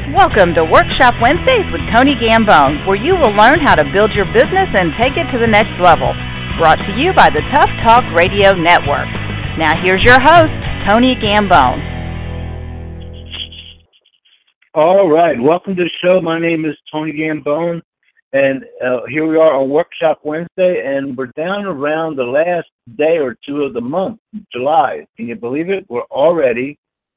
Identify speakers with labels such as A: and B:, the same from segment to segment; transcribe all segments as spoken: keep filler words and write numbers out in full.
A: Welcome to Workshop Wednesdays with Tony Gambone, where you will learn how to build your business and take it to the next level. Brought to you by the Tough Talk Radio Network. Now here's your host, Tony Gambone.
B: All right, welcome to the show. My name is Tony Gambone, and uh, here we are on Workshop Wednesday, and we're down around the last day or two of the month, July. Can you believe it? We're already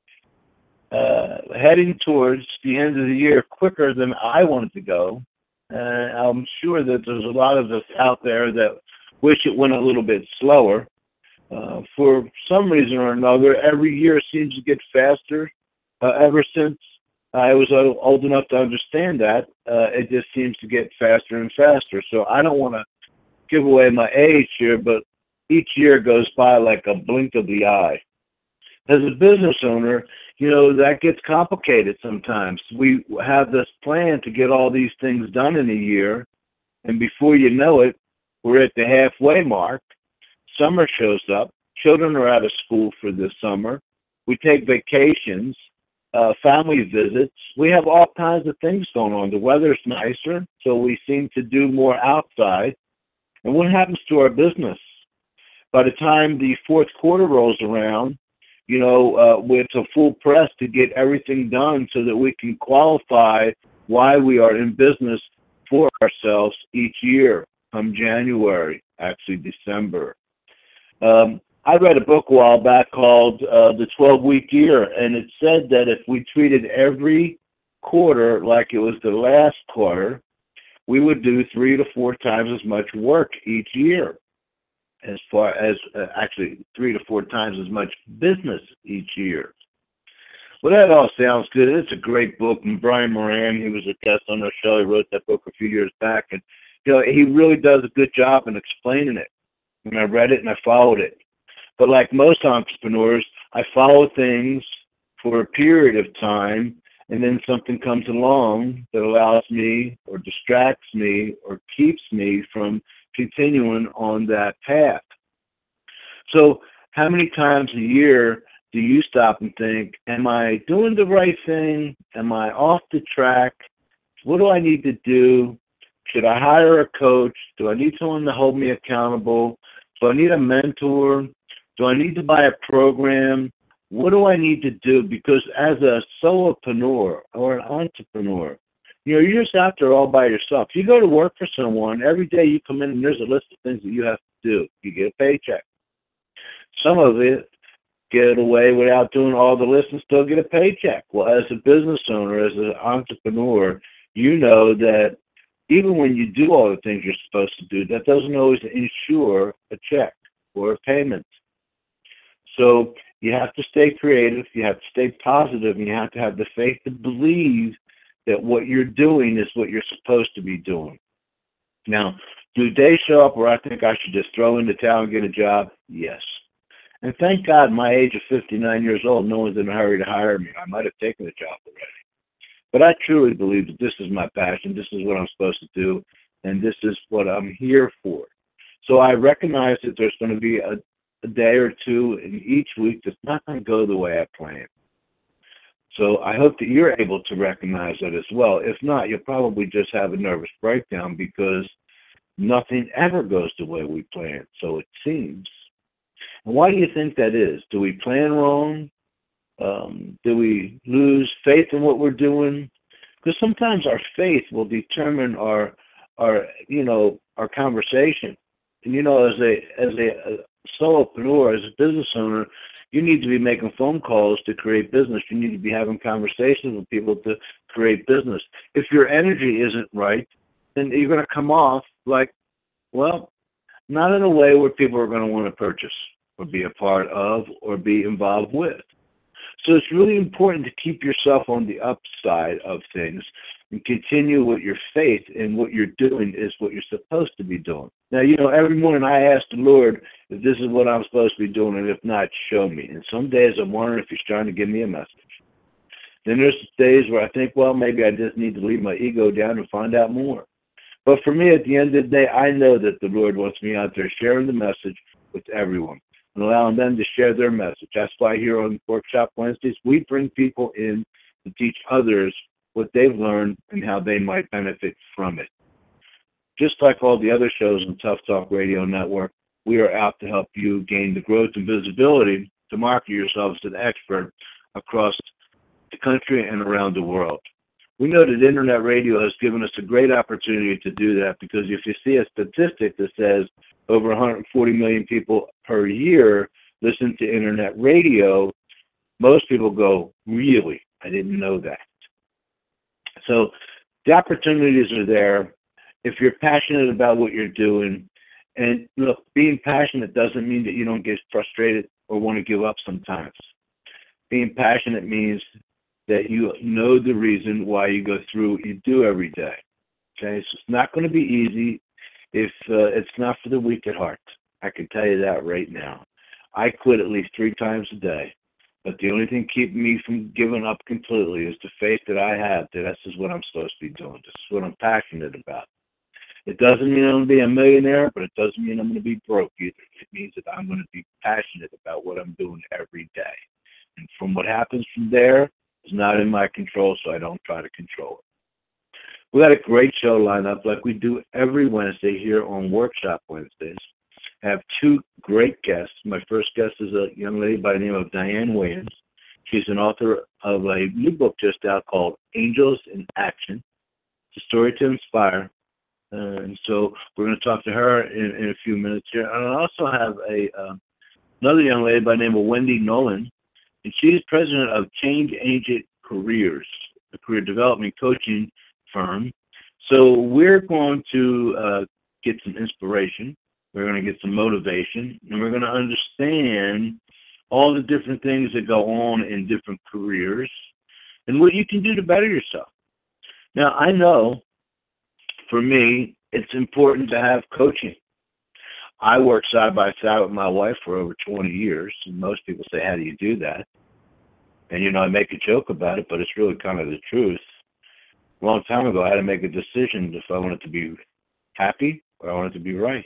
B: Uh, heading towards the end of the year quicker than I wanted to go. Uh, I'm sure that there's a lot of us out there that wish it went a little bit slower. Uh, for some reason or another, every year seems to get faster. Uh, ever since I was old enough to understand that, uh, it just seems to get faster and faster. So I don't want to give away my age here, but each year goes by like a blink of the eye. As a business owner, you know, that gets complicated sometimes. We have this plan to get all these things done in a year, and before you know it, we're at the halfway mark. Summer shows up. Children are out of school for this summer. We take vacations, uh, family visits. We have all kinds of things going on. The weather's nicer, so we seem to do more outside. And what happens to our business? By the time the fourth quarter rolls around, you know, uh, with a full press to get everything done so that we can qualify why we are in business for ourselves each year come January, actually December. Um, I read a book a while back called uh, The twelve-Week Year, and it said that if we treated every quarter like it was the last quarter, we would do three to four times as much work each year. as far as uh, actually three to four times as much business each year. Well, that all sounds good. It's a great book. And Brian Moran, he was a guest on our show. He wrote that book a few years back. And, you know, he really does a good job in explaining it. And I read it and I followed it. But like most entrepreneurs, I follow things for a period of time, and then something comes along that allows me or distracts me or keeps me from continuing on that path. So how many times a year do you stop and think, am I doing the right thing? Am I off the track? What do I need to do? Should I hire a coach? Do I need someone to hold me accountable? Do I need a mentor? Do I need to buy a program? What do I need to do? Because as a solopreneur or an entrepreneur, you know, you're just out there all by yourself. You go to work for someone, every day you come in and there's a list of things that you have to do. You get a paycheck. Some of it get away without doing all the lists and still get a paycheck. Well, as a business owner, as an entrepreneur, you know that even when you do all the things you're supposed to do, that doesn't always ensure a check or a payment. So you have to stay creative, you have to stay positive, and you have to have the faith to believe that what you're doing is what you're supposed to be doing. Now, do days show up where I think I should just throw in the towel and get a job? Yes. And thank God, my age of fifty-nine years old, no one's in a hurry to hire me. I might have taken the job already. But I truly believe that this is my passion, this is what I'm supposed to do, and this is what I'm here for. So I recognize that there's going to be a, a day or two in each week that's not going to go the way I planned. So I hope that you're able to recognize that as well. If not, you'll probably just have a nervous breakdown because nothing ever goes the way we planned, so it seems. And why do you think that is? Do we plan wrong? Um, do we lose faith in what we're doing? Because sometimes our faith will determine our, our, you know, our conversation. And you know, as a as a, a solopreneur, as a business owner, you need to be making phone calls to create business. You need to be having conversations with people to create business. If your energy isn't right, then you're going to come off like, well, not in a way where people are going to want to purchase or be a part of or be involved with. So it's really important to keep yourself on the upside of things and continue with your faith in what you're doing is what you're supposed to be doing. Now, you know, every morning I ask the Lord if this is what I'm supposed to be doing, and if not, show me. And some days I'm wondering if he's trying to give me a message. Then there's days where I think, well, maybe I just need to leave my ego down and find out more. But for me, at the end of the day, I know that the Lord wants me out there sharing the message with everyone and allowing them to share their message. That's why here on Workshop Wednesdays, we bring people in to teach others what they've learned and how they might benefit from it. Just like all the other shows on Tough Talk Radio Network, we are out to help you gain the growth and visibility to market yourself as an expert across the country and around the world. We know that internet radio has given us a great opportunity to do that, because if you see a statistic that says over one hundred forty million people per year listen to internet radio, most people go, really? I didn't know that. So the opportunities are there. If you're passionate about what you're doing, and look, being passionate doesn't mean that you don't get frustrated or want to give up sometimes. Being passionate means that you know the reason why you go through what you do every day. Okay, so it's not going to be easy if uh, it's not for the weak at heart. I can tell you that right now. I quit at least three times a day, but the only thing keeping me from giving up completely is the faith that I have that this is what I'm supposed to be doing. This is what I'm passionate about. It doesn't mean I'm going to be a millionaire, but it doesn't mean I'm going to be broke either. It means that I'm going to be passionate about what I'm doing every day. And from what happens from there is not in my control, so I don't try to control it. We got a great show lined up like we do every Wednesday here on Workshop Wednesdays. I have two great guests. My first guest is a young lady by the name of Diane Williams. She's an author of a new book just out called Angels in Action. It's a story to inspire. Uh, and so we're going to talk to her in, in a few minutes here. And I also have a uh, another young lady by the name of Wendy Nolan, and she's president of Change Agent Careers, a career development coaching firm. So we're going to uh, get some inspiration. We're going to get some motivation, and we're going to understand all the different things that go on in different careers and what you can do to better yourself. Now, I know for me, it's important to have coaching. I work side by side with my wife for over twenty years, and most people say, how do you do that? And, you know, I make a joke about it, but it's really kind of the truth. A long time ago, I had to make a decision if I wanted to be happy or I wanted to be right.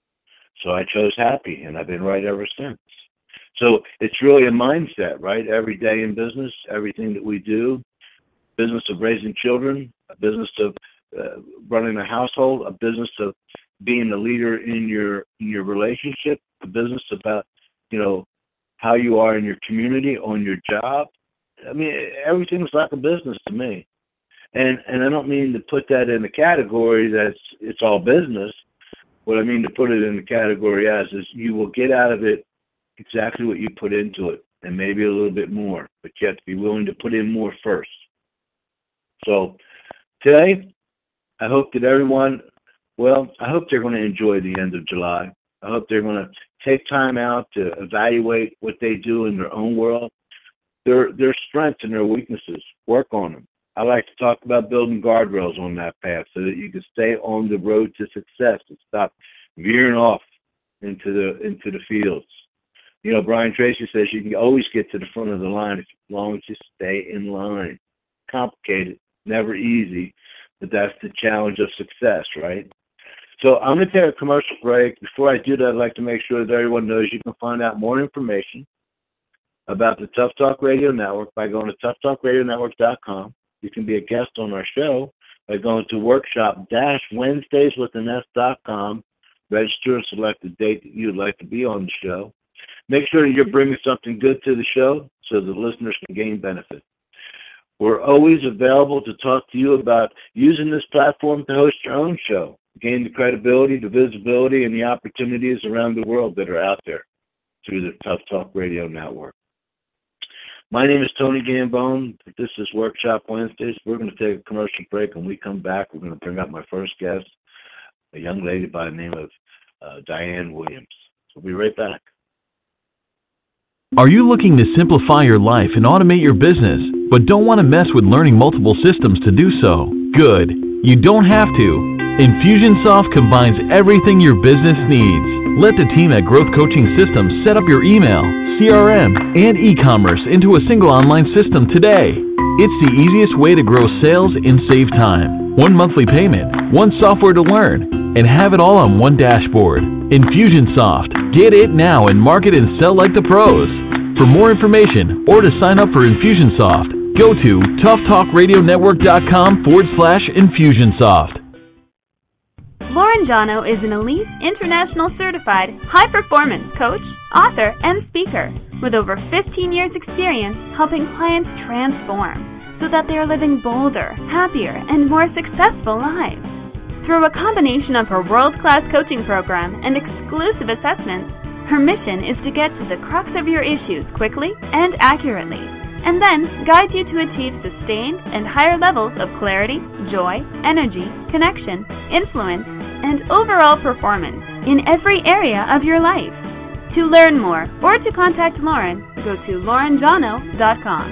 B: So I chose happy, and I've been right ever since. So it's really a mindset, right? Every day in business, everything that we do, business of raising children, a business of uh, running a household, a business of being a leader in your in your relationship, a business about, you know, how you are in your community, on your job. I mean, everything's like a business to me. And and I don't mean to put that in the category that's it's all business. What I mean to put it in the category as is you will get out of it exactly what you put into it, and maybe a little bit more, but you have to be willing to put in more first. So today, I hope that everyone, well, I hope they're going to enjoy the end of July. I hope they're going to take time out to evaluate what they do in their own world, their their strengths and their weaknesses, work on them. I like to talk about building guardrails on that path so that you can stay on the road to success and stop veering off into the into the fields. You know, Brian Tracy says you can always get to the front of the line as long as you stay in line. Complicated, never easy, but that's the challenge of success, right? So I'm going to take a commercial break. Before I do that, I'd like to make sure that everyone knows you can find out more information about the Tough Talk Radio Network by going to tough talk radio network dot com. You can be a guest on our show by going to workshop dash wednesdays with an S dot com. Register and select the date that you'd like to be on the show. Make sure that you're bringing something good to the show so the listeners can gain benefit. We're always available to talk to you about using this platform to host your own show, gain the credibility, the visibility, and the opportunities around the world that are out there through the Tough Talk Radio Network. My name is Tony Gambone. This is Workshop Wednesdays. We're going to take a commercial break. When we come back, we're going to bring up my first guest, a young lady by the name of uh, Diane Williams. So we'll be right back.
C: Are you looking to simplify your life and automate your business, but don't want to mess with learning multiple systems to do so? Good. You don't have to. Infusionsoft combines everything your business needs. Let the team at Growth Coaching Systems set up your email, C R M, and e-commerce into a single online system today. It's the easiest way to grow sales and save time. One monthly payment, one software to learn, and have it all on one dashboard. Infusionsoft. Get it now and market and sell like the pros. For more information or to sign up for Infusionsoft, Go to toughtalkradionetwork.com forward slash Infusionsoft.
D: Lauren Jono is an elite, international certified, high-performance coach, author, and speaker with over fifteen years experience helping clients transform so that they are living bolder, happier, and more successful lives. Through a combination of her world-class coaching program and exclusive assessments, her mission is to get to the crux of your issues quickly and accurately, and then guide you to achieve sustained and higher levels of clarity, joy, energy, connection, influence, and overall performance in every area of your life. To learn more or to contact Lauren, go to lauren jono dot com.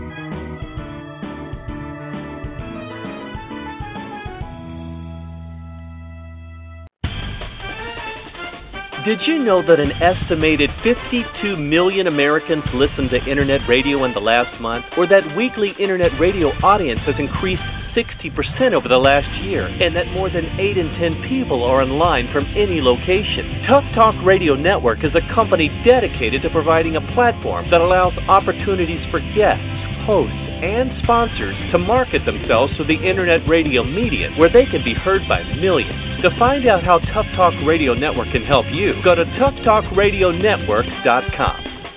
E: Did you know that an estimated fifty-two million Americans listened to Internet radio in the last month, or that weekly Internet radio audience has increased sixty percent over the last year, and that more than eight in ten people are online from any location? Tough Talk Radio Network is a company dedicated to providing a platform that allows opportunities for guests, hosts, and sponsors to market themselves to the Internet radio medium where they can be heard by millions. To find out how Tough Talk Radio Network can help you, go to tough talk radio network dot com.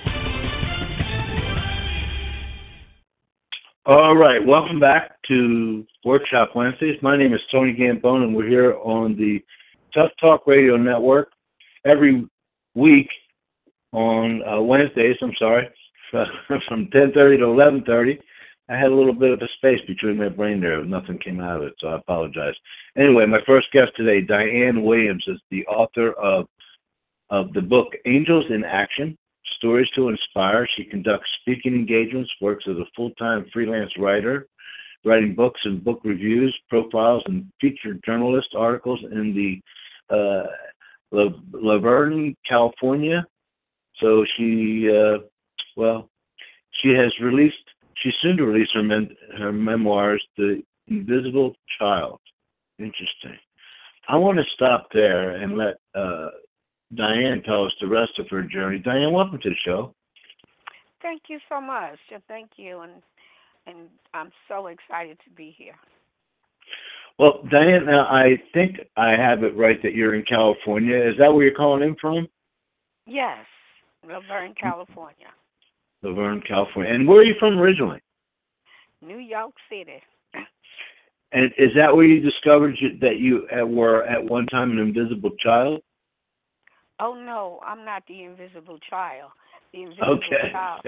B: All right, welcome back to Workshop Wednesdays. My name is Tony Gambone, and we're here on the Tough Talk Radio Network every week on uh, Wednesdays, I'm sorry, from ten thirty to eleven thirty. I had a little bit of a space between my brain there. Nothing came out of it, so I apologize. Anyway, my first guest today, Diane Williams, is the author of, of the book Angels in Action, Stories to Inspire. She conducts speaking engagements, works as a full-time freelance writer, writing books and book reviews, profiles, and featured journalist articles in the uh, La, Laverne, California. So she, uh, well, she has released, she's soon to release her, men, her memoirs, The Invisible Child. Interesting. I want to stop there and let uh, Diane tell us the rest of her journey. Diane, welcome to the show.
F: Thank you so much. Thank you, and and I'm so excited to be here.
B: Well, Diane, now I think I have it right that you're in California. Is that where you're calling in from?
F: Yes, Laverne, California.
B: Laverne, California. And where are you from originally?
F: New York City.
B: And is that where you discovered that you were at one time an invisible child?
F: Oh, no, I'm not the invisible child. The invisible
B: okay.
F: child.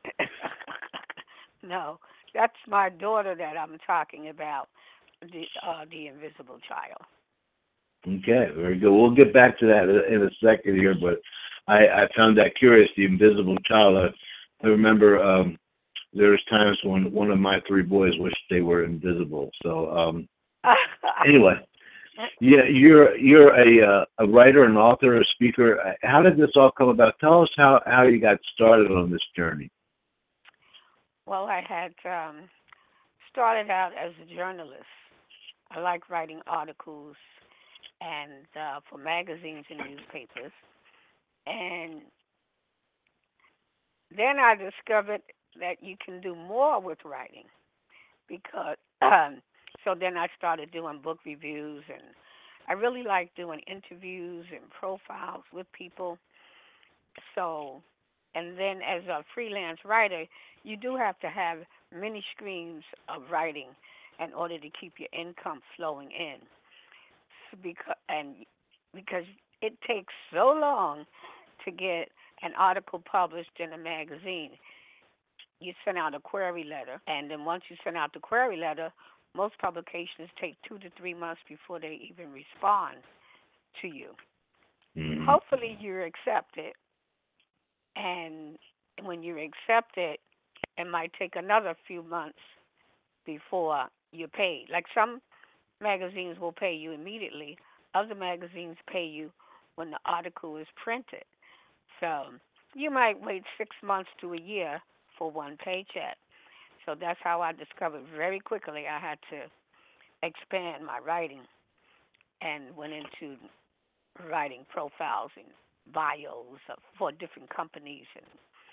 F: No, that's my daughter that I'm talking about, the, uh, the invisible child.
B: Okay, very good. We'll get back to that in a second here, but I, I found that curious, the invisible child. I, I remember um, there was times when one of my three boys wished they were invisible. So um, anyway, yeah, you're you're a uh, a writer, an author, a speaker. How did this all come about? Tell us how, how you got started on this journey.
F: Well, I had um, started out as a journalist. I like writing articles and uh, for magazines and newspapers. And then I discovered that you can do more with writing, because um, so then I started doing book reviews, and I really like doing interviews and profiles with people. So, and then as a freelance writer, you do have to have many streams of writing in order to keep your income flowing in. So because and because it takes so long to get an article published in a magazine. You send out a query letter, and then once you send out the query letter, most publications take two to three months before they even respond to you. Mm. Hopefully you're accepted, and when you're accepted, it might take another few months before you're paid. Like some magazines will pay you immediately. Other magazines pay you when the article is printed. So you might wait six months to a year for one paycheck. So that's how I discovered very quickly I had to expand my writing, and went into writing profiles and bios for different companies and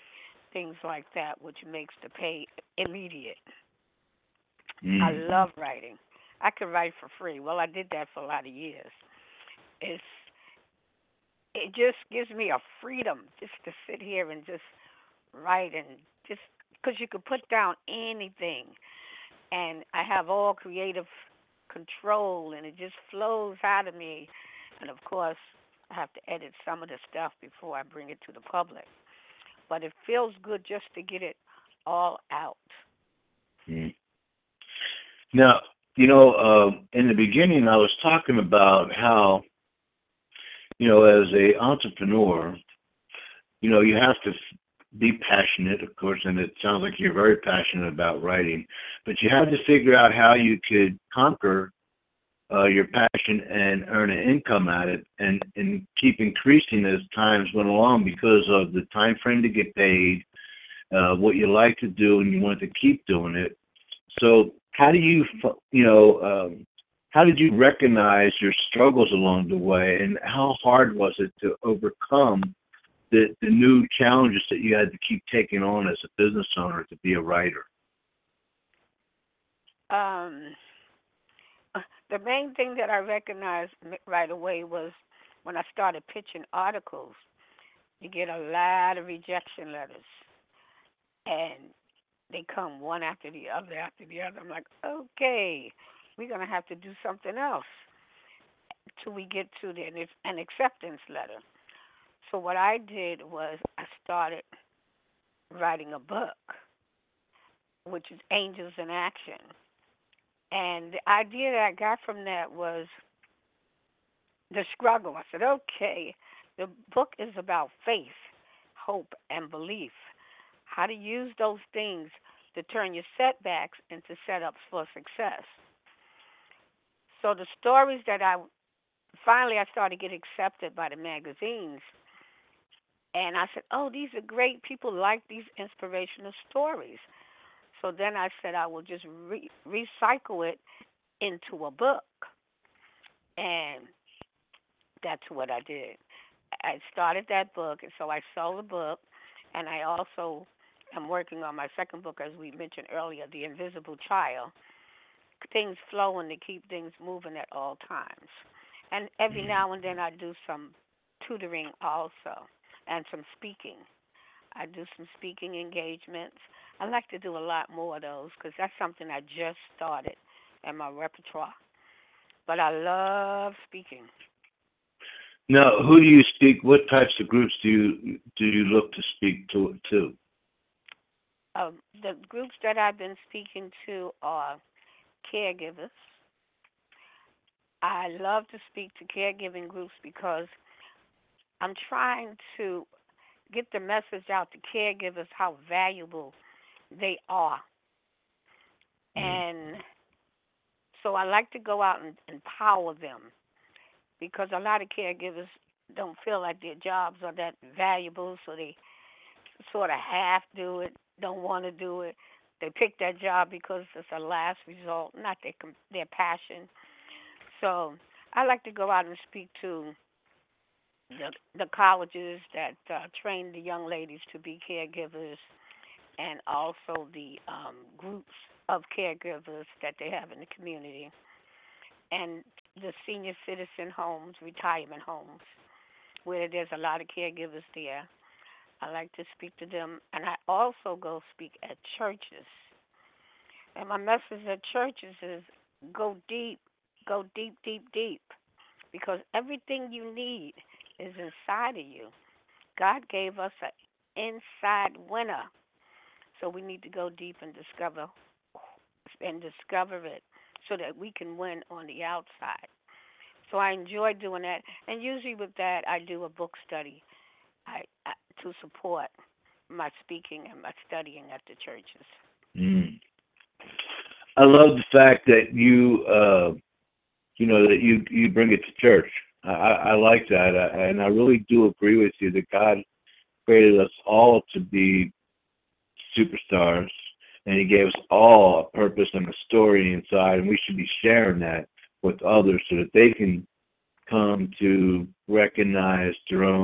F: things like that, which makes the pay immediate.
B: Mm.
F: I love writing. I could write for free. Well, I did that for a lot of years. It's it just gives me a freedom just to sit here and just write and just because you could put down anything, and I have all creative control, and it just flows out of me. And of course, I have to edit some of the stuff before I bring it to the public. But it feels good just to get it all out.
B: Mm. Now, you know, uh, in the beginning, I was talking about how, you know, as a entrepreneur, you know, you have to be passionate, of course, and it sounds like you're very passionate about writing, but you have to figure out how you could conquer uh, your passion and earn an income at it, and, and keep increasing as times went along because of the time frame to get paid, uh, what you like to do, and you want to keep doing it. So how do you, you know, um, how did you recognize your struggles along the way, and how hard was it to overcome the, the new challenges that you had to keep taking on as a business owner to be a writer?
F: Um, the main thing that I recognized right away was when I started pitching articles, you get a lot of rejection letters, and they come one after the other after the other. I'm like, okay, we're going to have to do something else till we get to the, an acceptance letter. So what I did was I started writing a book, which is Angels in Action. And the idea that I got from that was the struggle. I said, okay, the book is about faith, hope, and belief. How to use those things to turn your setbacks into setups for success. So the stories that I, finally I started getting accepted by the magazines. And I said, oh, these are great. People like these inspirational stories. So then I said I will just re- recycle it into a book. And that's what I did. I started that book, and so I sold the book. And I also am working on my second book, as we mentioned earlier, The Invisible Child. Things flowing to keep things moving at all times. And every now and then I do some tutoring also, and some speaking. I do some speaking engagements. I like to do a lot more of those because that's something I just started in my repertoire. But I love speaking.
B: Now, who do you speak? What types of groups do you do you look to speak to? to?
F: Um, the groups that I've been speaking to are caregivers. I love to speak to caregiving groups because I'm trying to get the message out to caregivers how valuable they are. And so I like to go out and empower them because a lot of caregivers don't feel like their jobs are that valuable, so they sort of half do it, don't want to do it. They pick that job because it's a last result, not their, their passion. So I like to go out and speak to the, the colleges that uh, train the young ladies to be caregivers, and also the um, groups of caregivers that they have in the community, and the senior citizen homes, retirement homes, where there's a lot of caregivers there. I like to speak to them, and I also go speak at churches. And my message at churches is go deep, go deep, deep, deep, because everything you need is inside of you. God gave us an inside winner, so we need to go deep and discover and discover it so that we can win on the outside. So I enjoy doing that, and usually with that I do a book study I, I, to support my speaking and my studying at the churches.
B: Mm. I love the fact that you, uh, you know, that you, you bring it to church. I, I like that, I, and I really do agree with you that God created us all to be superstars, and He gave us all a purpose and a story inside, and we should be sharing that with others so that they can come to recognize their own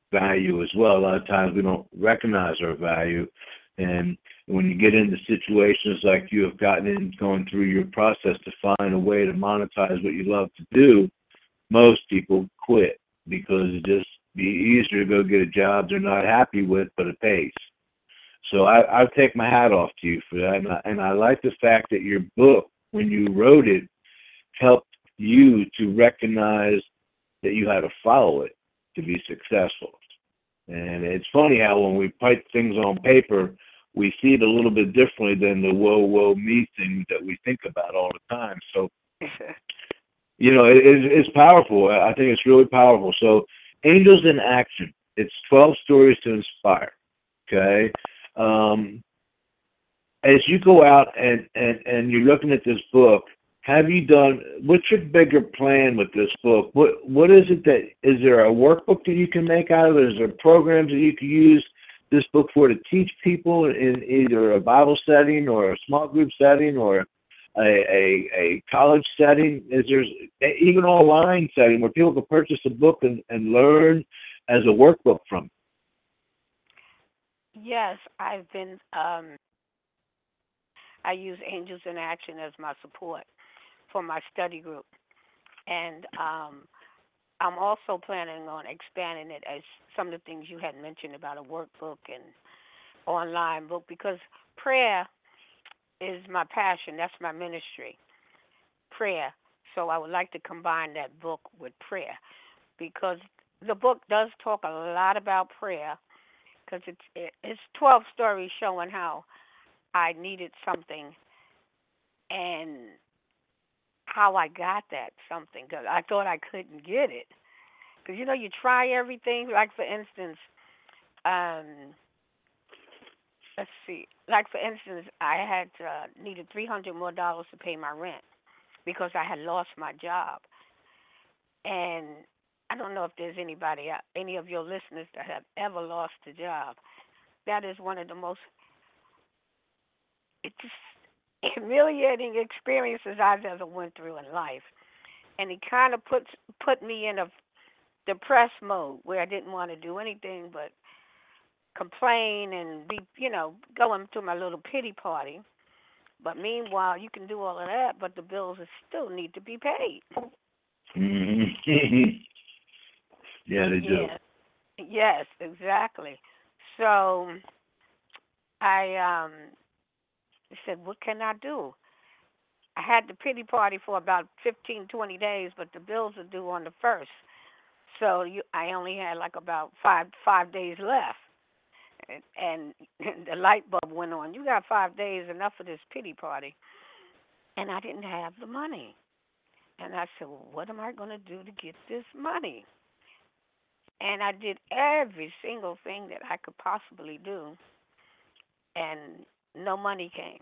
B: value as well. A lot of times we don't recognize our value. And when you get into situations like you have gotten in, going through your process to find a way to monetize what you love to do, most people quit because it just be easier to go get a job they're not happy with, but it pays. So I, I take my hat off to you for that. And I, and I like the fact that your book, when you wrote it, helped you to recognize that you had to follow it to be successful. And it's funny how when we put things on paper, we see it a little bit differently than the whoa, whoa, me thing that we think about all the time. So, you know, it, it's powerful. I think it's really powerful. So, Angels in Action. It's twelve stories to inspire, okay? Um, as you go out and, and, and you're looking at this book, have you done, what's your bigger plan with this book? What What is it that, is there a workbook that you can make out of it? Is there programs that you can use this book for to teach people in either a Bible setting or a small group setting or a, a, a college setting? Is there even an online setting where people can purchase a book and, and learn as a workbook from it?
F: Yes, I've been, um, I use Angels in Action as my support for my study group. And um, I'm also planning on expanding it as some of the things you had mentioned about a workbook and online book, because prayer is my passion. That's my ministry, prayer. So I would like to combine that book with prayer, because the book does talk a lot about prayer, because it's, it, it's twelve stories showing how I needed something and how I got that something, because I thought I couldn't get it. Because, you know, you try everything. Like, for instance, um, let's see. Like, for instance, I had uh, needed three hundred more dollars to pay my rent because I had lost my job. And I don't know if there's anybody, any of your listeners that have ever lost a job. That is one of the most it's humiliating experiences I've ever went through in life. And it kind of puts put me in a depressed mode where I didn't want to do anything but complain and be, you know, going to my little pity party. But meanwhile, you can do all of that, but the bills still need to be paid.
B: Mm-hmm. Yeah, they do.
F: Yes, yes, exactly. So I um, said, what can I do? I had the pity party for about fifteen, twenty days, but the bills are due on the first. So you, I only had like about five five days left. And, and the light bulb went on. You got five days, enough of this pity party. And I didn't have the money. And I said, well, what am I going to do to get this money? And I did every single thing that I could possibly do, and no money came.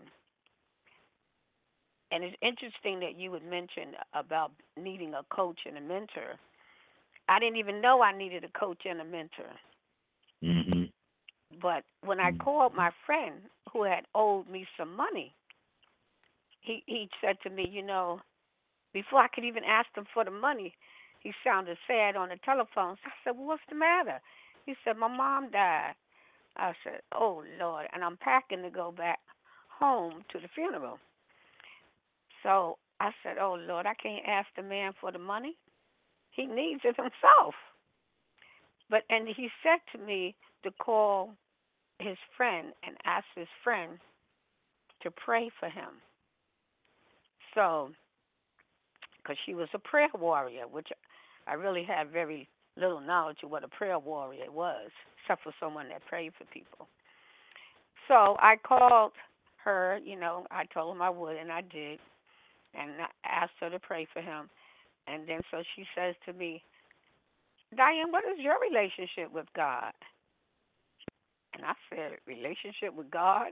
F: And it's interesting that you would mention about needing a coach and a mentor. I didn't even know I needed a coach and a mentor.
B: Mm-hmm.
F: But when I called my friend who had owed me some money, he, he said to me, you know, before I could even ask him for the money, he sounded sad on the telephone. So I said, well, what's the matter? He said, my mom died. I said, oh, Lord. And I'm packing to go back home to the funeral. So I said, oh, Lord, I can't ask the man for the money. He needs it himself. But and he said to me to call his friend and ask his friend to pray for him. So, because she was a prayer warrior, which I really had very little knowledge of what a prayer warrior was, except for someone that prayed for people. So I called her, you know, I told him I would, and I did, and I asked her to pray for him. And then so she says to me, Diane, what is your relationship with God? And I said, relationship with God?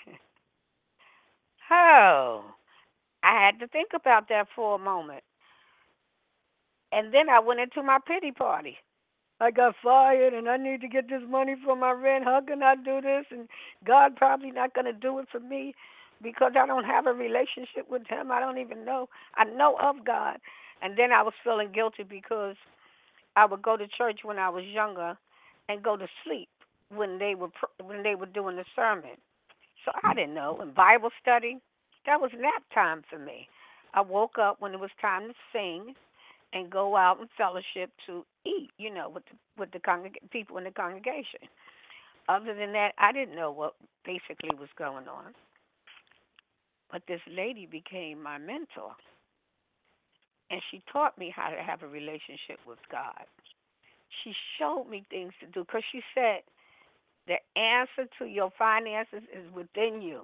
F: Oh, I had to think about that for a moment. And then I went into my pity party. I got fired and I need to get this money for my rent. How can I do this? And God probably not going to do it for me because I don't have a relationship with him. I don't even know. I know of God. And then I was feeling guilty because I would go to church when I was younger, and go to sleep when they were when they were doing the sermon. So I didn't know. In Bible study, that was nap time for me. I woke up when it was time to sing and go out and fellowship to eat, you know, with the, with the congreg- people in the congregation. Other than that, I didn't know what basically was going on. But this lady became my mentor, and she taught me how to have a relationship with God. She showed me things to do because she said the answer to your finances is within you.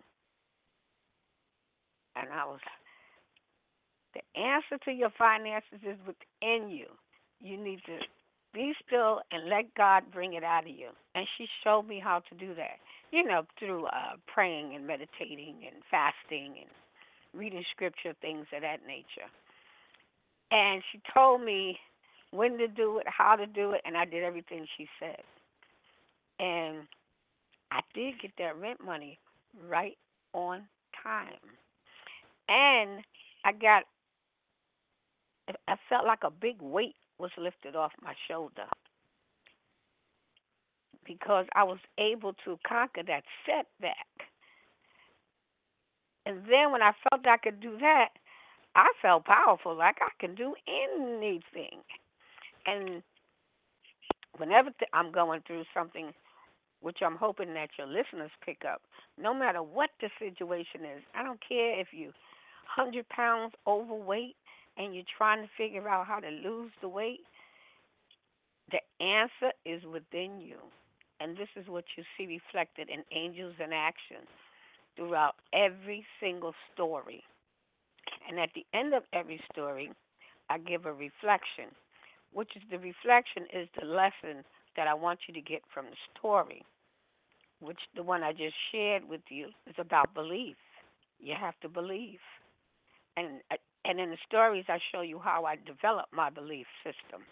F: And I was, the answer to your finances is within you. You need to be still and let God bring it out of you. And she showed me how to do that, you know, through uh, praying and meditating and fasting and reading scripture, things of that nature. And she told me when to do it, how to do it, and I did everything she said. And I did get that rent money right on time. And I got, I felt like a big weight was lifted off my shoulder because I was able to conquer that setback. And then when I felt I could do that, I felt powerful, like I can do anything. And whenever th- I'm going through something, which I'm hoping that your listeners pick up, no matter what the situation is, I don't care if you're one hundred pounds overweight and you're trying to figure out how to lose the weight, the answer is within you. And this is what you see reflected in Angels in Action throughout every single story. And at the end of every story, I give a reflection, which is the reflection is the lesson that I want you to get from the story, which the one I just shared with you is about belief. You have to believe. And and in the stories, I show you how I developed my belief system.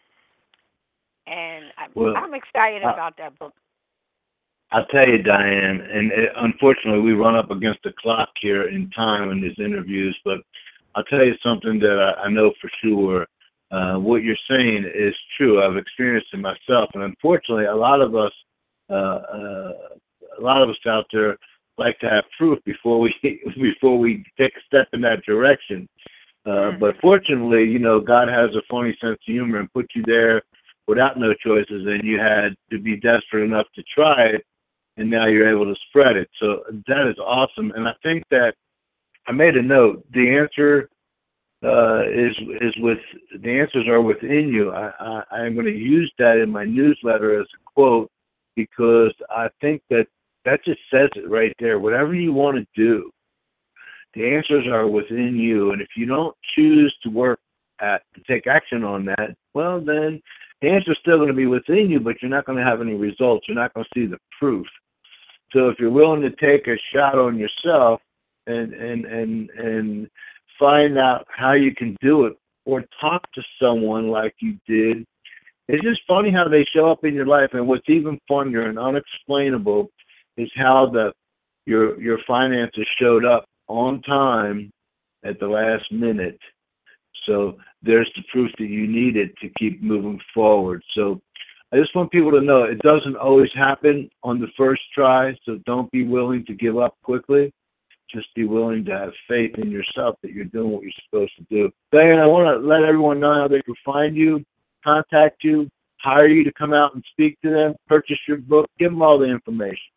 F: And I'm,
B: Well,
F: I'm excited
B: I,
F: about that book.
B: I'll tell you, Diane, and it, unfortunately we run up against the clock here in time in these interviews, but I'll tell you something that I, I know for sure. Uh, what you're saying is true. I've experienced it myself, and unfortunately, a lot of us, uh, uh, a lot of us out there, like to have proof before we before we take a step in that direction. Uh, mm-hmm. But fortunately, you know, God has a funny sense of humor and put you there without no choices, and you had to be desperate enough to try it, and now you're able to spread it. So that is awesome, and I think that I made a note. The answer. Uh, is is with the answers are within you. I, I I'm going to use that in my newsletter as a quote because I think that that just says it right there. Whatever you want to do, the answers are within you. And if you don't choose to work at to take action on that, well then the answer is still going to be within you, but you're not going to have any results. You're not going to see the proof. So if you're willing to take a shot on yourself and and and and find out how you can do it or talk to someone like you did. It's just funny how they show up in your life, and what's even funnier and unexplainable is how the your your finances showed up on time at the last minute. So there's the proof that you needed to keep moving forward. So I just want people to know it doesn't always happen on the first try, so don't be willing to give up quickly. Just be willing to have faith in yourself that you're doing what you're supposed to do. Diane, I want to let everyone know how they can find you, contact you, hire you to come out and speak to them, purchase your book. Give them all the information.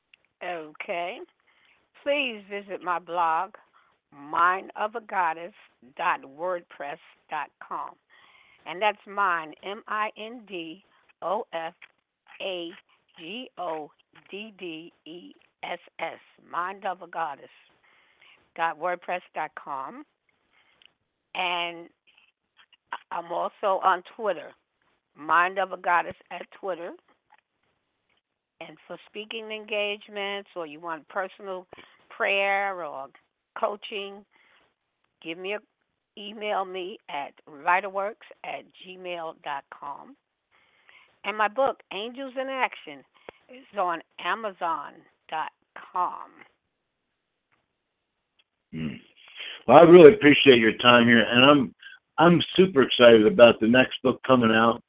F: Okay. Please visit my blog, mind of a goddess dot wordpress dot com. And that's mine, M I N D O F A G O D D E S S, mind of a goddess dot wordpress dot com. And I'm also on Twitter, Mind of a Goddess at Twitter. And for speaking engagements or you want personal prayer or coaching, give me a email me at writerworks at gmail dot com. And my book, Angels in Action, is on amazon dot com.
B: Mm. Well, I really appreciate your time here, and I'm I'm super excited about the next book coming out.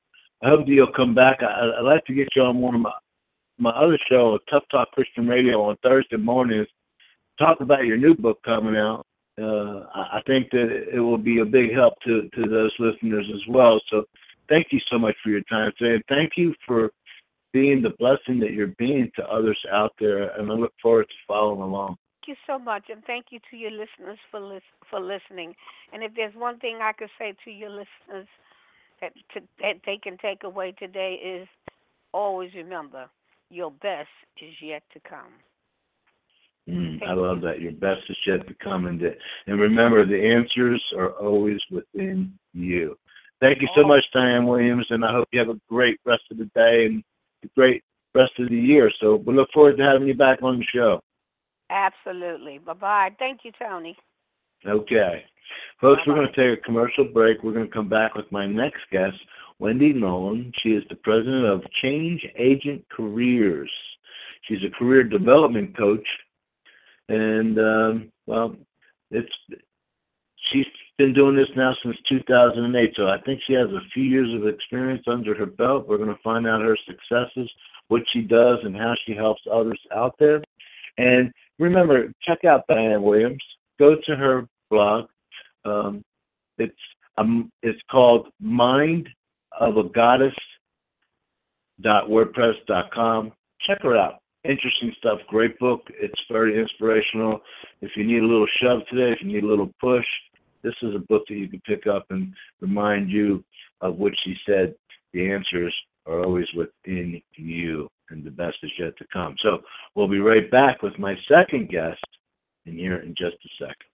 B: I hope that you'll come back. I, I'd like to get you on one of my, my other show, Tough Talk Christian Radio, on Thursday mornings. Talk about your new book coming out. Uh, I think that it will be a big help to, to those listeners as well. So thank you so much for your time today. And thank you for being the blessing that you're being to others out there. And I look forward to following along.
F: Thank you so much, and thank you to your listeners for lis- for listening. And if there's one thing I could say to your listeners that, to, that they can take away today is always remember, your best is yet to come.
B: Mm, I love that. Your best is yet to come. And, and remember, the answers are always within you. Thank you so much, Diane Williams, and I hope you have a great rest of the day and a great rest of the year. So we look forward to having you back on the show.
F: Absolutely. Bye-bye. Thank you, Tony.
B: Okay. Folks,
F: Bye-bye.
B: We're going to take a commercial break. We're going to come back with my next guest, Wendy Nolan. She is the president of Change Agent Careers. She's a career development coach. And, um, well, it's she's been doing this now since two thousand eight, so I think she has a few years of experience under her belt. We're going to find out her successes, what she does, and how she helps others out there. And remember, check out Diane Williams. Go to her blog. Um, it's um, it's called mind of a goddess dot wordpress dot com. Check her out. Interesting stuff. Great book. It's very inspirational. If you need a little shove today, if you need a little push, this is a book that you can pick up and remind you of what she said. The answers are always within you, and the best is yet to come. So we'll be right back with my second guest in here in just a second.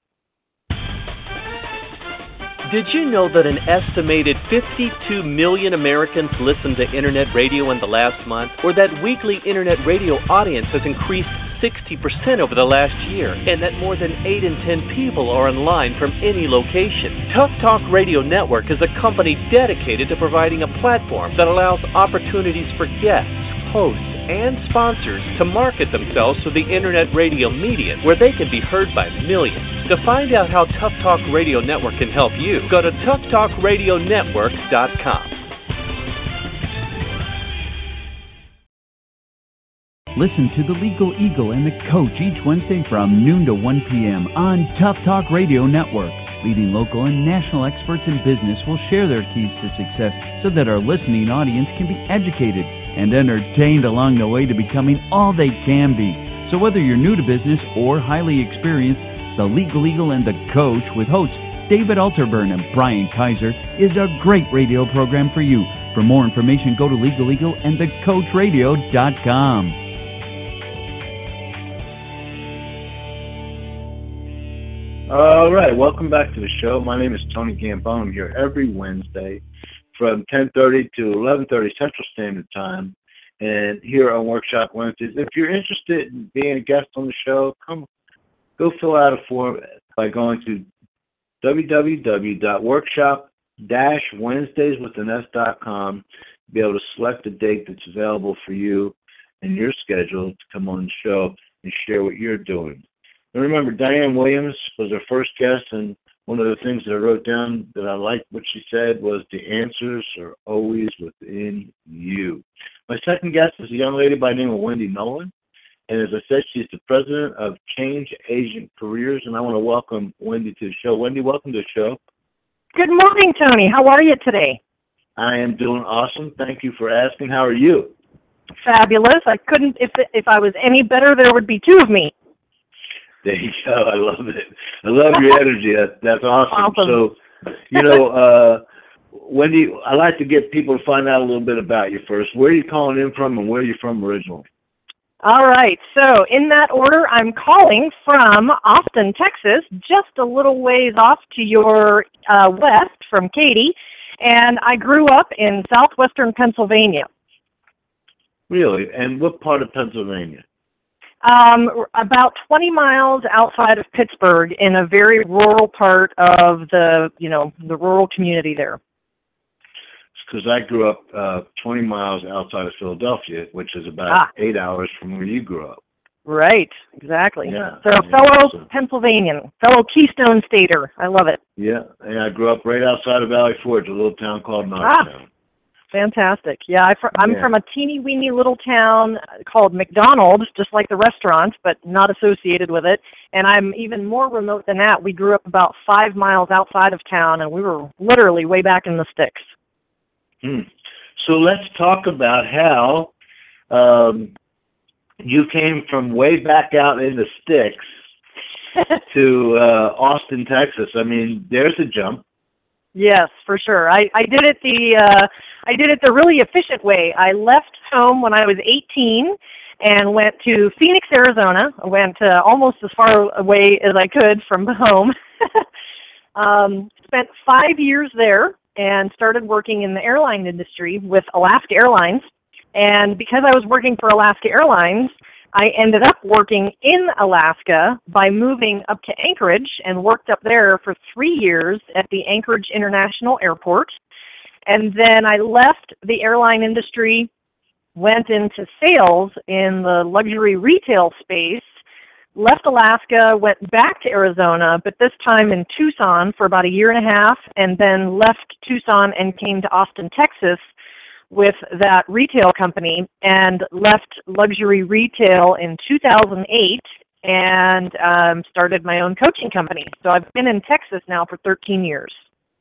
E: Did you know that an estimated fifty-two million Americans listened to Internet radio in the last month? Or that weekly Internet radio audience has increased sixty percent over the last year? And that more than eight in ten people are online from any location? Tough Talk Radio Network is a company dedicated to providing a platform that allows opportunities for guests, hosts, and sponsors to market themselves to the Internet radio medium where they can be heard by millions. To find out how Tough Talk Radio Network can help you, go to tough talk radio network dot com.
G: Listen to The Legal Eagle and The Coach each Wednesday from noon to one p.m. on Tough Talk Radio Network. Leading local and national experts in business will share their keys to success so that our listening audience can be educated and entertained along the way to becoming all they can be. So whether you're new to business or highly experienced, The Legal Eagle and The Coach with hosts David Alterburn and Brian Kaiser is a great radio program for you. For more information, go to legal eagle and the coach radio dot com.
B: All right, welcome back to the show. My name is Tony Gambone. I'm here every Wednesday from ten thirty to eleven thirty Central Standard Time, and here on Workshop Wednesdays. If you're interested in being a guest on the show, come go fill out a form by going to w w w dot workshop dash wednesdays with an s dot com. Be able to select a date that's available for you and your schedule to come on the show and share what you're doing. And remember, Diane Williams was our first guest, and one of the things that I wrote down that I liked what she said was the answers are always within you. My second guest is a young lady by the name of Wendy Nolan, and as I said, she's the president of Change Agent Careers, and I want to welcome Wendy to the show. Wendy, welcome to the show.
H: Good morning, Tony. How are you today?
B: I am doing awesome. Thank you for asking. How are you?
H: Fabulous. I couldn't, if if I was any better, there would be two of me.
B: There you go. I love it. I love your energy. That, that's awesome.
H: Awesome.
B: So, you know, uh, Wendy, I like to get people to find out a little bit about you first. Where are you calling in from, and where are you from originally?
H: All right. So, in that order, I'm calling from Austin, Texas, just a little ways off to your uh, west from Katy, and I grew up in southwestern Pennsylvania.
B: Really? And what part of Pennsylvania?
H: Um, about twenty miles outside of Pittsburgh, in a very rural part of the, you know, the rural community there.
B: Because I grew up uh, twenty miles outside of Philadelphia, which is about
H: ah.
B: eight hours from where you grew up.
H: Right, exactly.
B: Yeah,
H: so,
B: yeah,
H: fellow
B: so.
H: Pennsylvanian, fellow Keystone Stater. I love it.
B: Yeah, and I grew up right outside of Valley Forge, a little town called Norristown.
H: Fantastic. Yeah, I fr- I'm
B: Yeah.
H: from a teeny weeny little town called McDonald, just like the restaurant, but not associated with it. And I'm even more remote than that. We grew up about five miles outside of town, and we were literally way back in the sticks.
B: Hmm. So let's talk about how um, you came from way back out in the sticks to uh, Austin, Texas. I mean, there's a jump.
H: Yes, for sure. I, I did it the uh, I did it the really efficient way. I left home when I was eighteen and went to Phoenix, Arizona. I went uh, almost as far away as I could from home. um, spent five years there and started working in the airline industry with Alaska Airlines. And because I was working for Alaska Airlines, I ended up working in Alaska by moving up to Anchorage and worked up there for three years at the Anchorage International Airport. And then I left the airline industry, went into sales in the luxury retail space, left Alaska, went back to Arizona, but this time in Tucson for about a year and a half, and then left Tucson and came to Austin, Texas, with that retail company, and left luxury retail in two thousand eight and um, started my own coaching company. So I've been in Texas now for thirteen years.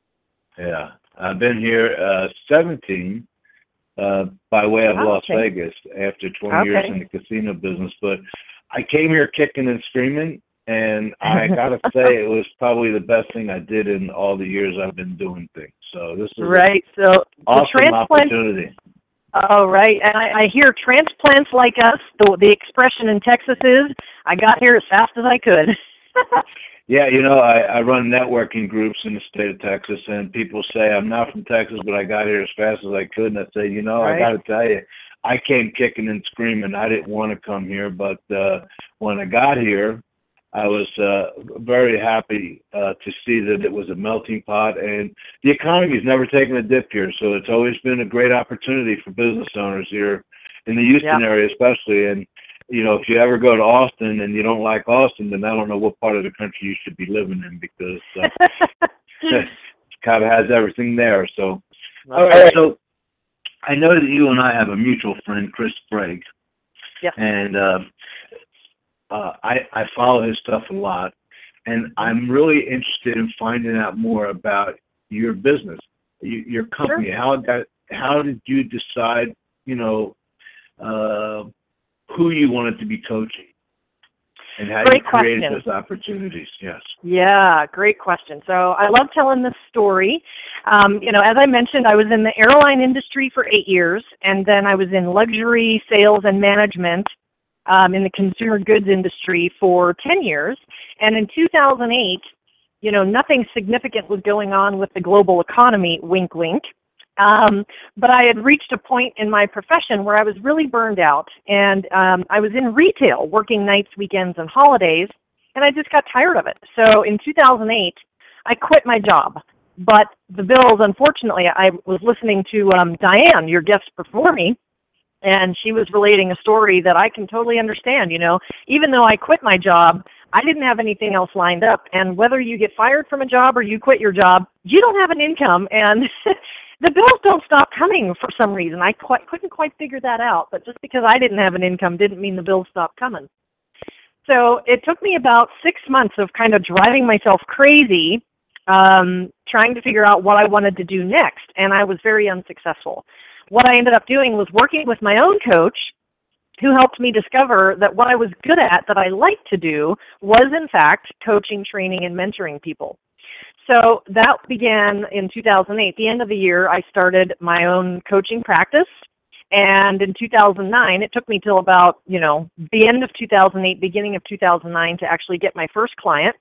B: Yeah, I've been here uh, seventeen uh, by way of
H: Oh,
B: Las
H: okay.
B: Vegas after twenty years
H: Okay.
B: in the casino business. But I came here kicking and screaming, and I got to say it was probably the best thing I did in all the years I've been doing things. So this is
H: Right. So
B: an
H: the
B: awesome
H: transplant.
B: opportunity.
H: Oh, right. And I, I hear transplants like us, the, the expression in Texas is, I got here as fast as I could.
B: Yeah, you know, I, I run networking groups in the state of Texas, and people say, I'm not from Texas, but I got here as fast as I could. And I say, you know,
H: Right.
B: I got to tell you, I came kicking and screaming. I didn't want to come here, but uh, when I got here, I was uh, very happy uh, to see that it was a melting pot, and the economy's never taken a dip here, so it's always been a great opportunity for business owners here in the Houston
H: Yeah.
B: area especially. And, you know, if you ever go to Austin and you don't like Austin, then I don't know what part of the country you should be living in, because uh, it kind of has everything there. So, all right, so I know that you and I have a mutual friend, Chris Sprague.
H: Yes.
B: And uh, uh, I, I follow his stuff a lot, and I'm really interested in finding out more about your business, you, your company.
H: Sure.
B: How got, how did you decide, you know, uh, who you wanted to be coaching, and how
H: Great
B: you created
H: question.
B: those opportunities? Yes.
H: Yeah, great question. So I love telling this story. Um, you know, as I mentioned, I was in the airline industry for eight years, and then I was in luxury sales and management um, in the consumer goods industry for ten years. And in two thousand eight, you know, nothing significant was going on with the global economy, wink, wink. Um, but I had reached a point in my profession where I was really burned out, and um, I was in retail, working nights, weekends, and holidays, and I just got tired of it. So in two thousand eight, I quit my job. But the bills, unfortunately, I was listening to um, Diane, your guest before me, and she was relating a story that I can totally understand. You know, even though I quit my job, I didn't have anything else lined up. And whether you get fired from a job or you quit your job, you don't have an income, and the bills don't stop coming for some reason. I quite, couldn't quite figure that out, but just because I didn't have an income didn't mean the bills stopped coming. So it took me about six months of kind of driving myself crazy, um, trying to figure out what I wanted to do next, and I was very unsuccessful. What I ended up doing was working with my own coach, who helped me discover that what I was good at, that I liked to do, was in fact coaching, training, and mentoring people. So that began in two thousand eight. At the end of the year, I started my own coaching practice. And in two thousand nine, it took me till about, you know, the end of two thousand eight, beginning of two thousand nine to actually get my first client.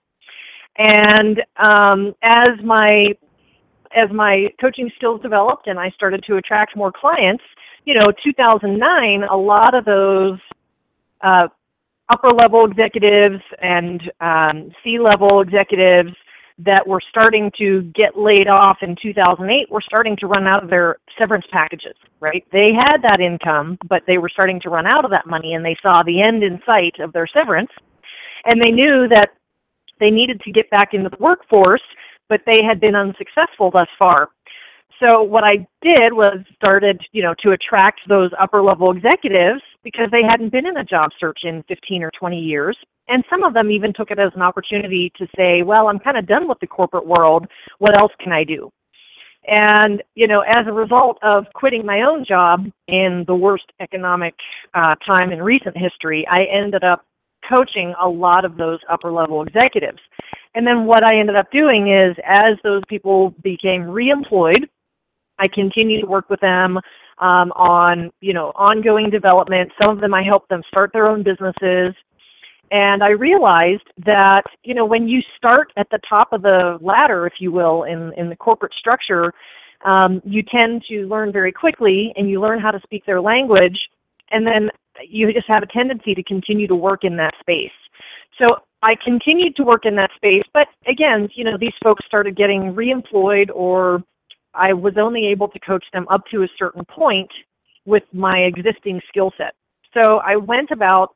H: And um, as my as my coaching skills developed and I started to attract more clients, you know, two thousand nine, a lot of those uh, upper-level executives and um, C-level executives that were starting to get laid off in two thousand eight were starting to run out of their severance packages, right? They had that income, but they were starting to run out of that money, and they saw the end in sight of their severance, and they knew that they needed to get back into the workforce, but they had been unsuccessful thus far. so what I did was started, you know, to attract those upper level executives because they hadn't been in a job search in fifteen or twenty years. And some of them even took it as an opportunity to say, well, I'm kind of done with the corporate world. What else can I do? And, you know, as a result of quitting my own job in the worst economic uh, time in recent history, I ended up coaching a lot of those upper level executives. And then what I ended up doing is as those people became reemployed, I continued to work with them um, on, you know, ongoing development. Some of them I helped them start their own businesses. And I realized that, you know, when you start at the top of the ladder, if you will, in, in the corporate structure, um, you tend to learn very quickly and you learn how to speak their language. And then you just have a tendency to continue to work in that space. So I continued to work in that space. But again, you know, these folks started getting reemployed, or I was only able to coach them up to a certain point with my existing skill set. So I went about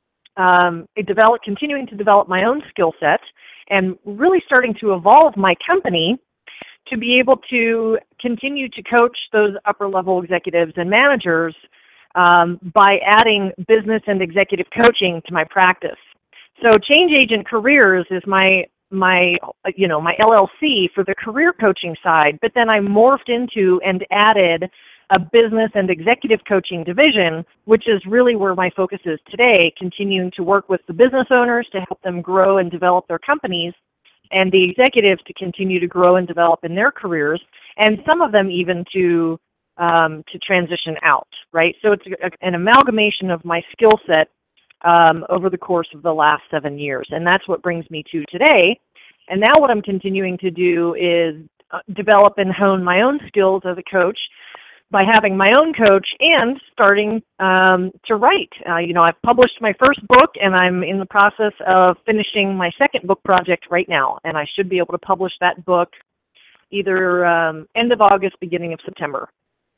H: Um, develop, continuing to develop my own skill set and really starting to evolve my company to be able to continue to coach those upper level executives and managers um, by adding business and executive coaching to my practice. So Change Agent Careers is my my you know my L L C for the career coaching side, but then I morphed into and added a business and executive coaching division, which is really where my focus is today, continuing to work with the business owners to help them grow and develop their companies, and the executives to continue to grow and develop in their careers, and some of them even to um, to transition out, right? So it's a, an amalgamation of my skill set um, over the course of the last seven years, and that's what brings me to today. And now what I'm continuing to do is uh, develop and hone my own skills as a coach by having my own coach and starting um, to write. Uh, you know, I've published my first book, and I'm in the process of finishing my second book project right now, and I should be able to publish that book either um, end of August, beginning of September.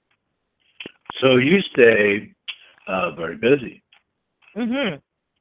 B: So you stay uh, very busy.
H: Mm-hmm.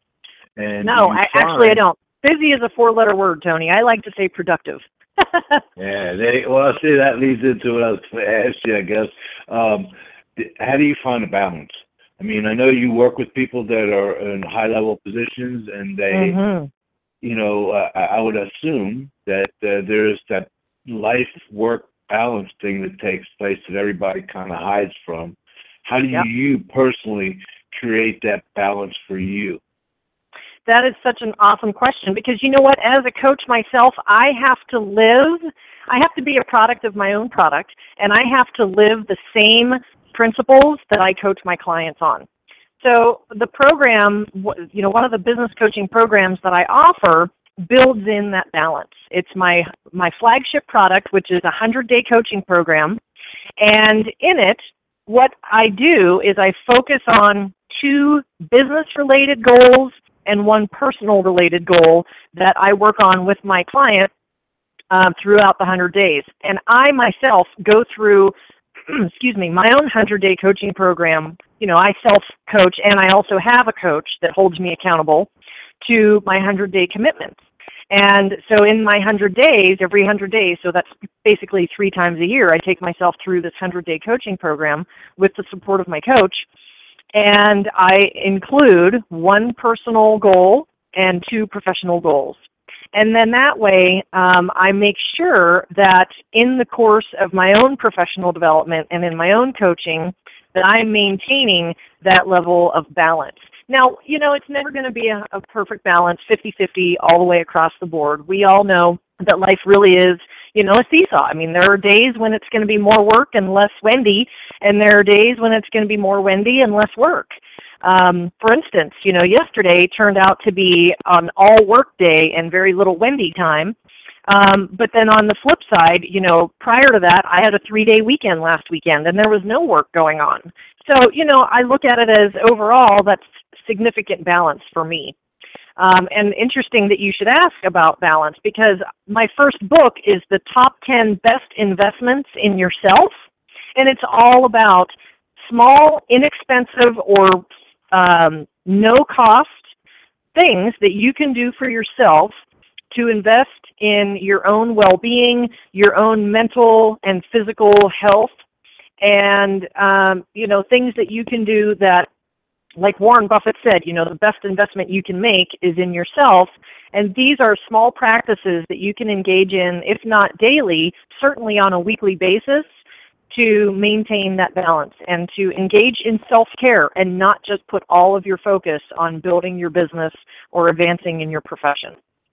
B: And
H: no, I,
B: find...
H: actually I don't. Busy is a four-letter word, Tony. I like to say productive.
B: yeah, they, well, see, that leads into what I was going to ask you, I guess. Um, how do you find a balance? I mean, I know you work with people that are in high-level positions, and they, mm-hmm. you know, uh, I would assume that uh, there's that life-work balance thing that takes place that everybody kind of hides from. How do yep. you personally create that balance for you?
H: That is such an awesome question, because you know what, as a coach myself, I have to live, I have to be a product of my own product, and I have to live the same principles that I coach my clients on. So the program, you know, one of the business coaching programs that I offer builds in that balance. It's my, my flagship product, which is a hundred-day coaching program, and in it, what I do is I focus on two business-related goals and one personal-related goal that I work on with my client um, throughout the one hundred days. And I myself go through, excuse me, my own hundred-day coaching program. You know, I self-coach, and I also have a coach that holds me accountable to my hundred-day commitments. And so in my one hundred days, every one hundred days, so that's basically three times a year, I take myself through this hundred-day coaching program with the support of my coach. And I include one personal goal and two professional goals. And then that way, um, I make sure that in the course of my own professional development and in my own coaching, that I'm maintaining that level of balance. Now, you know, it's never going to be a, a perfect balance, fifty-fifty all the way across the board. We all know that life really is, you know, a seesaw. I mean, there are days when it's going to be more work and less Wendy, and there are days when it's going to be more Wendy and less work. Um, for instance, you know, yesterday turned out to be an all-work day and very little Wendy time. Um, but then on the flip side, you know, prior to that, I had a three-day weekend last weekend, and there was no work going on. So, you know, I look at it as overall that's significant balance for me. Um, and interesting that you should ask about balance, because my first book is the top ten best investments in yourself, and it's all about small, inexpensive, or um, no-cost things that you can do for yourself to invest in your own well-being, your own mental and physical health, and, um, you know, things that you can do that, like Warren Buffett said, you know, the best investment you can make is in yourself. And these are small practices that you can engage in, if not daily, certainly on a weekly basis, to maintain that balance and to engage in self-care and not just put all of your focus on building your business or advancing in your profession.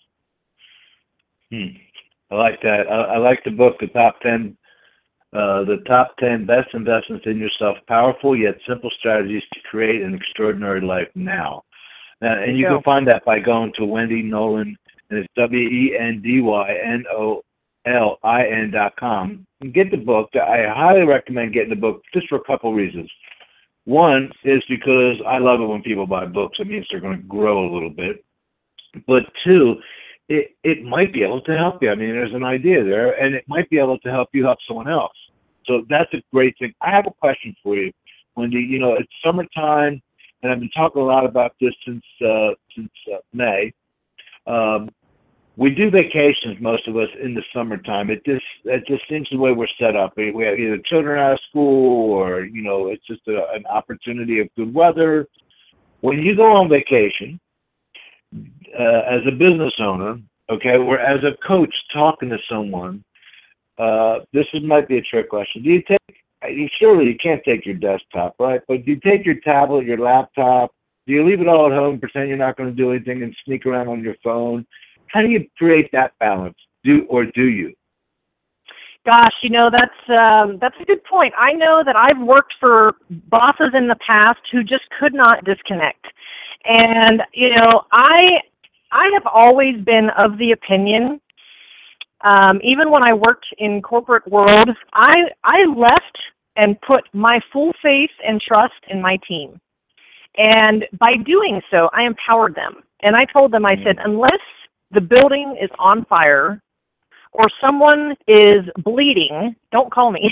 B: Hmm. I like that. I, I like the book, The Top ten, uh, the top ten Best Investments in Yourself, Powerful Yet Simple Strategies to Create an Extraordinary Life Now. Uh, and you, you can find that by going to Wendy Nolan, and it's W E N D Y N O L I N dot com. And get the book. I highly recommend getting the book just for a couple of reasons. One is because I love it when people buy books. It means they're going to grow a little bit. But two, it, it might be able to help you. I mean, there's an idea there, and it might be able to help you help someone else. So that's a great thing. I have a question for you, Wendy. You know, it's summertime, and I've been talking a lot about this since uh, since uh, May. Um, we do vacations, most of us, in the summertime. It just it just seems the way we're set up. We have either children out of school, or you know, it's just a, an opportunity of good weather. When you go on vacation, uh, as a business owner, okay, or as a coach talking to someone, uh, this is, might be a trick question. Do you take? You, surely you can't take your desktop, right? But do you take your tablet, your laptop? Do you leave it all at home, pretend you're not going to do anything, and sneak around on your phone? How do you create that balance? Do or do you?
H: Gosh, you know, that's um, that's a good point. I know that I've worked for bosses in the past who just could not disconnect. And, you know, I I have always been of the opinion, um, even when I worked in corporate world, I I left and put my full faith and trust in my team. And by doing so, I empowered them. And I told them, I said, unless the building is on fire or someone is bleeding, don't call me.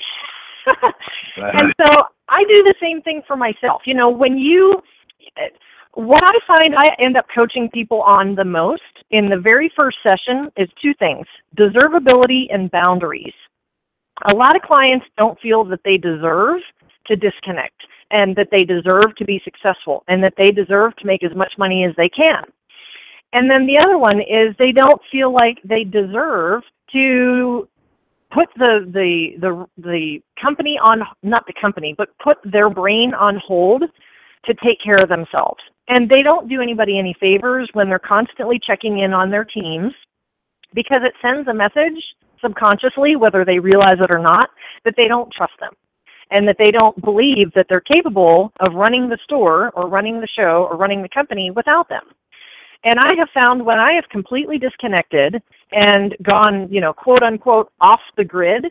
H: And so I do the same thing for myself. You know, when you, what I find I end up coaching people on the most in the very first session is two things: deservability and boundaries. A lot of clients don't feel that they deserve to disconnect and that they deserve to be successful and that they deserve to make as much money as they can. And then the other one is they don't feel like they deserve to put the, the, the, the company on, not the company, but put their brain on hold to take care of themselves. And they don't do anybody any favors when they're constantly checking in on their teams, because it sends a message subconsciously, whether they realize it or not, that they don't trust them and that they don't believe that they're capable of running the store or running the show or running the company without them. And I have found when I have completely disconnected and gone, you know, quote unquote, off the grid,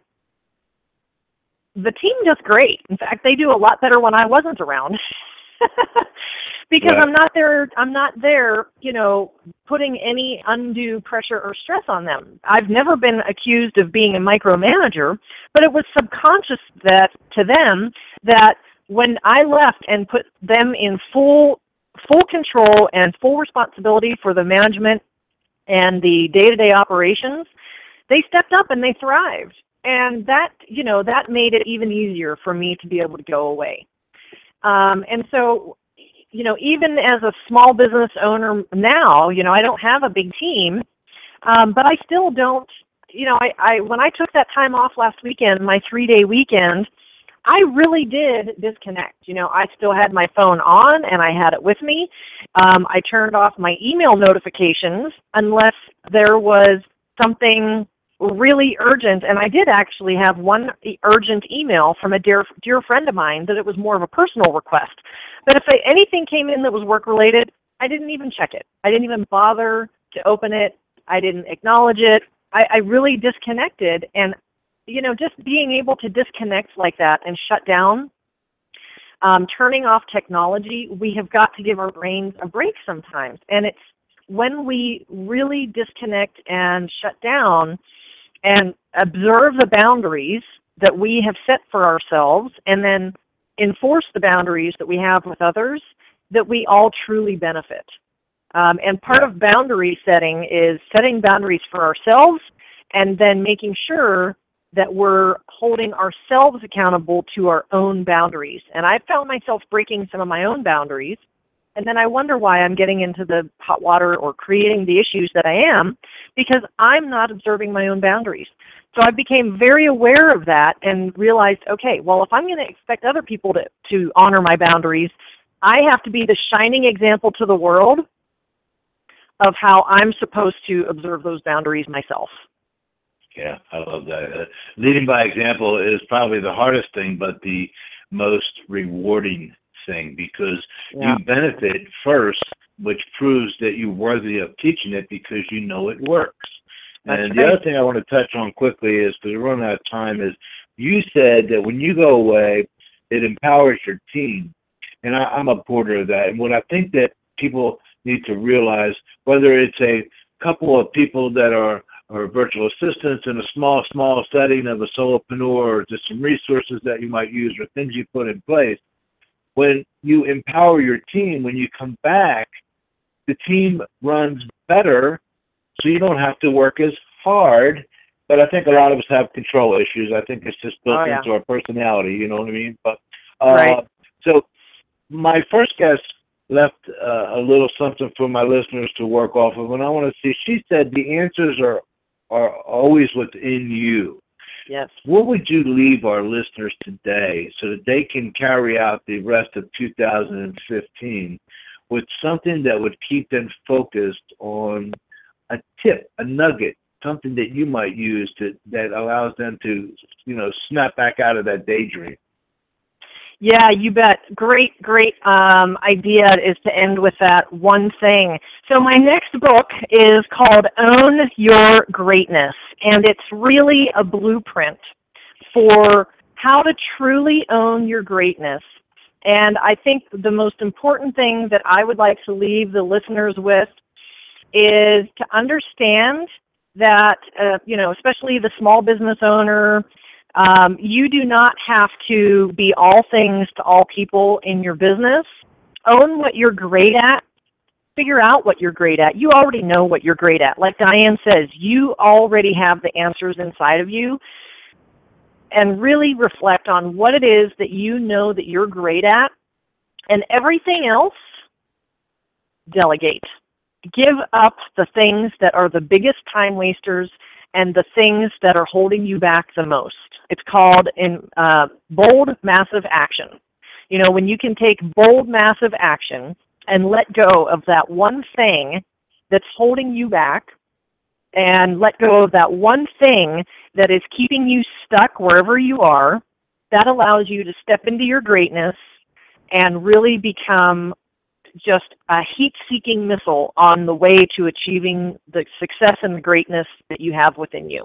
H: the team does great. In fact, they do a lot better when I wasn't around. Because right. I'm not there, I'm not there, you know, putting any undue pressure or stress on them. I've never been accused of being a micromanager, but it was subconscious that to them that when I left and put them in full full control and full responsibility for the management and the day-to-day operations, they stepped up and they thrived. And that, you know, that made it even easier for me to be able to go away. Um, and so, you know, even as a small business owner now, you know, I don't have a big team, um, but I still don't, you know, I, I when I took that time off last weekend, my three-day weekend, I really did disconnect. You know, I still had my phone on and I had it with me. Um, I turned off my email notifications unless there was something really urgent. And I did actually have one urgent email from a dear dear friend of mine that it was more of a personal request. But if I, anything came in that was work-related, I didn't even check it. I didn't even bother to open it. I didn't acknowledge it. I, I really disconnected. And you know, just being able to disconnect like that and shut down, um, turning off technology, we have got to give our brains a break sometimes. And it's when we really disconnect and shut down and observe the boundaries that we have set for ourselves and then enforce the boundaries that we have with others, that we all truly benefit. Um, and part of boundary setting is setting boundaries for ourselves and then making sure that we're holding ourselves accountable to our own boundaries. And I found myself breaking some of my own boundaries, and then I wonder why I'm getting into the hot water or creating the issues that I am, because I'm not observing my own boundaries. So I became very aware of that and realized, okay, well, if I'm going to expect other people to, to honor my boundaries, I have to be the shining example to the world of how I'm supposed to observe those boundaries myself.
B: Yeah, I love that. Uh, leading by example is probably the hardest thing, but the most rewarding thing, because
H: yeah.
B: you benefit first, which proves that you're worthy of teaching it because you know it works.
H: That's
B: and
H: right.
B: The other thing I want to touch on quickly is, because we're running out of time, is you said that when you go away, it empowers your team. And I, I'm a supporter of that. And what I think that people need to realize, whether it's a couple of people that are or virtual assistants in a small, small setting of a solopreneur, or just some resources that you might use or things you put in place, when you empower your team, when you come back, the team runs better, so you don't have to work as hard. But I think a lot of us have control issues. I think it's just built
H: oh, yeah.
B: into our personality, you know what I mean? But uh,
H: right.
B: So my first guest left uh, a little something for my listeners to work off of, and I want to see, she said the answers are are always within you.
H: Yes.
B: What would you leave our listeners today so that they can carry out the rest of two thousand fifteen with something that would keep them focused on a tip, a nugget, something that you might use to, that allows them to, you know, snap back out of that daydream?
H: Yeah, you bet. Great, great um, idea is to end with that one thing. So my next book is called Own Your Greatness, and it's really a blueprint for how to truly own your greatness. And I think the most important thing that I would like to leave the listeners with is to understand that, uh, you know, especially the small business owner, Um, you do not have to be all things to all people in your business. Own what you're great at. Figure out what you're great at. You already know what you're great at. Like Diane says, you already have the answers inside of you. And really reflect on what it is that you know that you're great at. And everything else, delegate. Give up the things that are the biggest time wasters and the things that are holding you back the most. It's called in uh, bold, massive action. You know, when you can take bold, massive action and let go of that one thing that's holding you back, and let go of that one thing that is keeping you stuck wherever you are, that allows you to step into your greatness and really become just a heat-seeking missile on the way to achieving the success and the greatness that you have within you.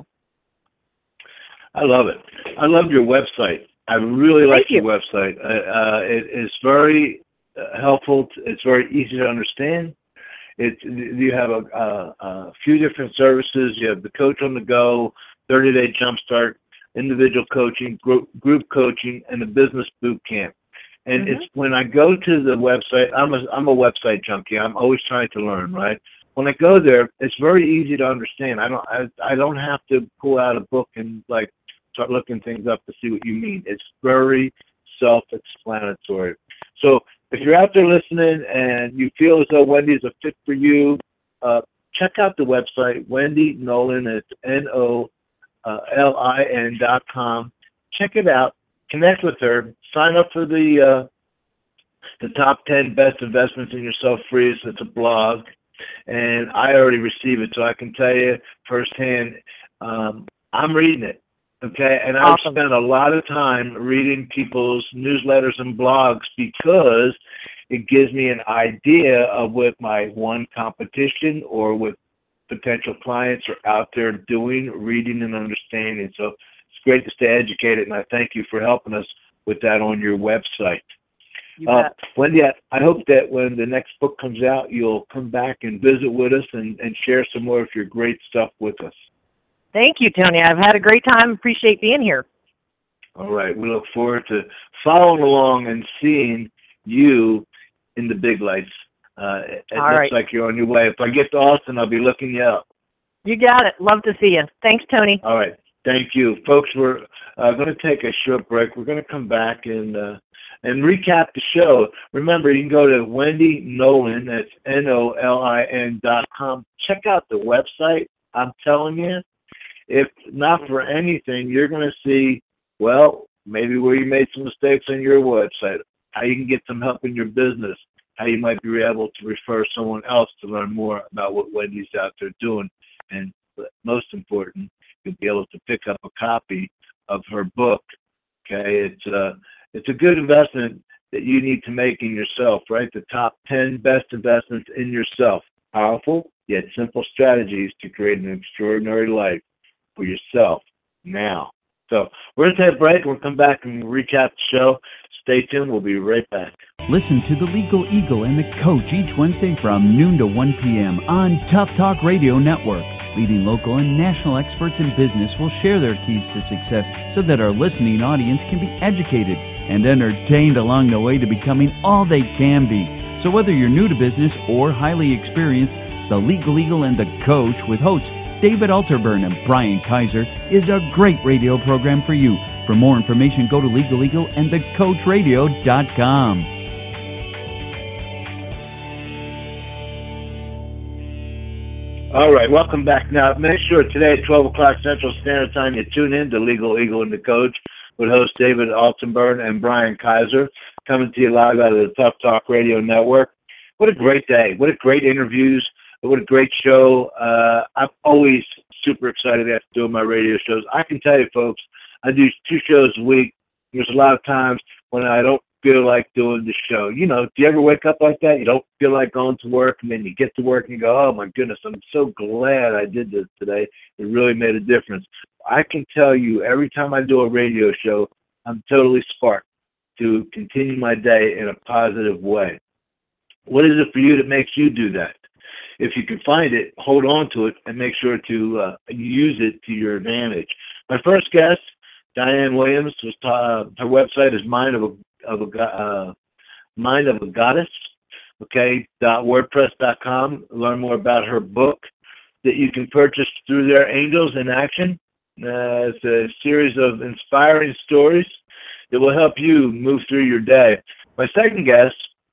B: I love it. I love your website. I really like
H: Thank you.
B: your website. Uh, uh, it, it's very uh, helpful. It's very easy to understand. It, you have a, a, a few different services. You have the Coach on the Go, thirty-day Jumpstart, individual coaching, group, group coaching, and the Business Boot Camp. And mm-hmm. it's when I go to the website, I'm a, I'm a website junkie. I'm always trying to learn, right? When I go there, it's very easy to understand. I don't I, I don't have to pull out a book and like start looking things up to see what you mean. It's very self-explanatory. So if you're out there listening and you feel as though Wendy is a fit for you, uh, check out the website, Wendy Nolan. It's N O L I N dot com. Check it out. Connect with her. Sign up for the uh, the top ten best investments in yourself free. So it's a blog, and I already receive it, so I can tell you firsthand. Um, I'm reading it, okay, and I've
H: Awesome.
B: spent a lot of time reading people's newsletters and blogs because it gives me an idea of what my one competition or with potential clients are out there doing, reading, and understanding. So it's great to stay educated, and I thank you for helping us with that on your website.
H: You
B: uh,
H: bet.
B: Wendy, I, I hope that when the next book comes out, you'll come back and visit with us and, and share some more of your great stuff with us.
H: Thank you, Tony. I've had a great time. Appreciate being here.
B: All right. We look forward to following along and seeing you in the big lights. Uh, it it
H: All
B: looks
H: right.
B: like you're on your way. If I get to Austin, I'll be looking you up.
H: You got it. Love to see you. Thanks, Tony.
B: All right. Thank you. Folks, we're uh, going to take a short break. We're going to come back and uh, and recap the show. Remember, you can go to Wendy Nolin, that's N O L I N dot com. Check out the website. I'm telling you, if not for anything, you're going to see, well, maybe where you made some mistakes on your website, how you can get some help in your business, how you might be able to refer someone else to learn more about what Wendy's out there doing. And most important, you'll be able to pick up a copy of her book. Okay, it's a it's a good investment that you need to make in yourself, right? The top ten best investments in yourself. Powerful yet simple strategies to create an extraordinary life for yourself now. So we're going to take a break. We'll come back and recap the show. Stay tuned. We'll be right back.
G: Listen to the Legal Eagle and the Coach each Wednesday from noon to one p.m. on Tough Talk Radio Network. Leading local and national experts in business will share their keys to success so that our listening audience can be educated and entertained along the way to becoming all they can be. So whether you're new to business or highly experienced, the Legal Eagle and the Coach with hosts David Alterburn and Brian Kaiser is a great radio program for you. For more information, go to Legal Eagle and the Coach Radio dot com.
B: All right, welcome back. Now, make sure today at twelve o'clock Central Standard Time you tune in to Legal Eagle and the Coach with host David Altenburn and Brian Kaiser, coming to you live out of the Tough Talk Radio Network. What a great day. What a great interviews. What a great show. Uh, I'm always super excited after doing my radio shows. I can tell you, folks, I do two shows a week. There's a lot of times when I don't feel like doing the show. You know, do you ever wake up like that? You don't feel like going to work, and then you get to work and you go, oh, my goodness, I'm so glad I did this today. It really made a difference. I can tell you, every time I do a radio show, I'm totally sparked to continue my day in a positive way. What is it for you that makes you do that? If you can find it, hold on to it and make sure to uh, use it to your advantage. My first guest, Diane Williams, was ta- her website is Mind of a of a uh, Mind of a Goddess, okay, dot wordpress dot com. Learn more about her book that you can purchase through there, Angels in Action. Uh, it's a series of inspiring stories that will help you move through your day. My second guest,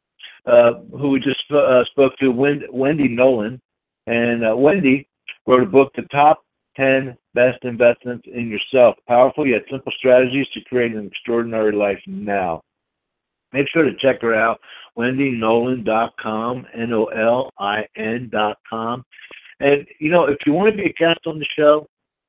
B: uh, who we just uh, spoke to, Wendy Nolin, and uh, Wendy wrote a book, The Top ten Best Investments in Yourself, Powerful Yet Simple Strategies to Create an Extraordinary Life Now. Make sure to check her out, Wendy Nolin dot com, N O L I N dot com. And, you know, if you want to be a guest on the show,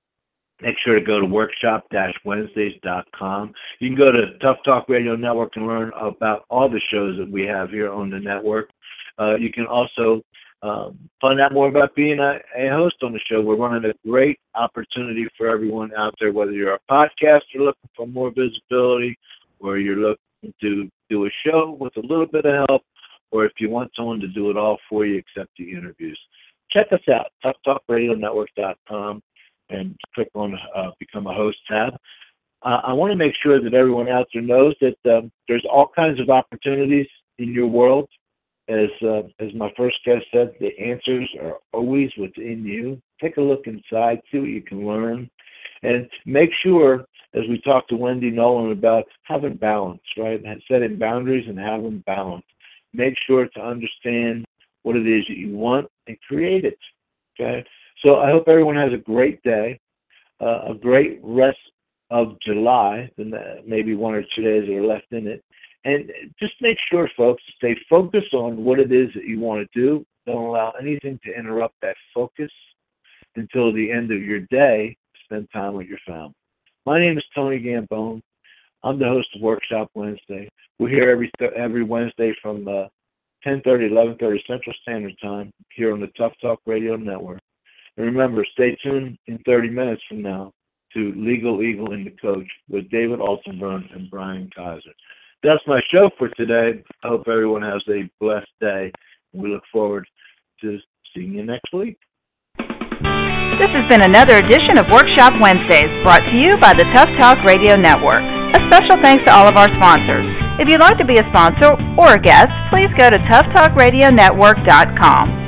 B: make sure to go to workshop dash wednesdays dot com. You can go to Tough Talk Radio Network and learn about all the shows that we have here on the network. Uh, you can also um, find out more about being a, a host on the show. We're running a great opportunity for everyone out there, whether you're a podcaster looking for more visibility, or you're looking to do a show with a little bit of help, or if you want someone to do it all for you except the interviews. Check us out, tough talk radio network dot com, and click on uh, Become a Host tab. Uh, I want to make sure that everyone out there knows that um, there's all kinds of opportunities in your world. As uh, as my first guest said, the answers are always within you. Take a look inside, see what you can learn, and make sure, as we talked to Wendy Nolin about, having balance, right? Setting boundaries and having balance. Make sure to understand what it is that you want and create it, okay? So I hope everyone has a great day, uh, a great rest of July, and maybe one or two days that are left in it. And just make sure, folks, stay focused on what it is that you want to do. Don't allow anything to interrupt that focus until the end of your day. Spend time with your family. My name is Tony Gambone. I'm the host of Workshop Wednesday. We're here every every Wednesday from uh, ten thirty, eleven thirty Central Standard Time here on the Tough Talk Radio Network. And remember, stay tuned in thirty minutes from now to Legal Eagle and the Coach with David Altenburn and Brian Kaiser. That's my show for today. I hope everyone has a blessed day. We look forward to seeing you next week.
A: This has been another edition of Workshop Wednesdays, brought to you by the Tough Talk Radio Network. A special thanks to all of our sponsors. If you'd like to be a sponsor or a guest, please go to tough talk radio network dot com.